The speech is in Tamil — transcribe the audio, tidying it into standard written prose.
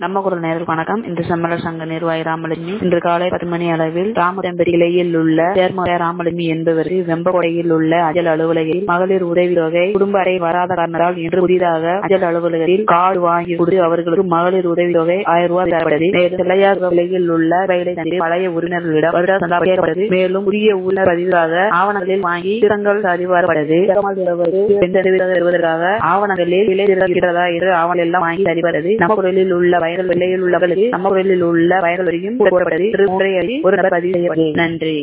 நம்ம குரல் நேரில் வணக்கம். இன்று செம்மலர் சங்க நிர்வாகி ராமலட்சுமி இன்று காலை 10 மணி அளவில் ராமதம்பதி இலையில் உள்ள சேர்மன் ராமலட்சுமி என்பவருக்கு வெம்பகோடையில் உள்ள அஞ்சல் அலுவலகத்தில் மகளிர் உதவித்தொகை குடும்ப அட்டை வராத காரணத்தால் இன்று புதிதாக அஞ்சல் அலுவலகத்தில் கார்டு வாங்கி கொடுத்து அவர்களுக்கு மகளிர் உதவித்தொகை 1000 ரூபாய் தரப்பட்டது. மேலும் பிள்ளையார் இலையில் உள்ள பயிலை தந்து பழைய உறுப்பினர்களிடம் வருட சந்தா கேட்கப்பட்டது. மேலும் புதிய ஊழல் பதிவாக ஆவணங்களில் வாங்கி திறங்கள் சரிபார்க்கப்பட்டது. பெறுவதற்காக ஆவணங்களில் விலை இருக்கிறதா என்று ஆவணங்கள் எல்லாம் வாங்கி சரிபார்த்தது. நம்ம குரலில் உள்ள வயல் விலையில் உள்ளவர்களுக்கு நம்ம குரலில் உள்ள வயல் வரையும் கூறப்பட்டது. ஒரு நபர் பதிவு செய்யப்பட்டது. நன்றி.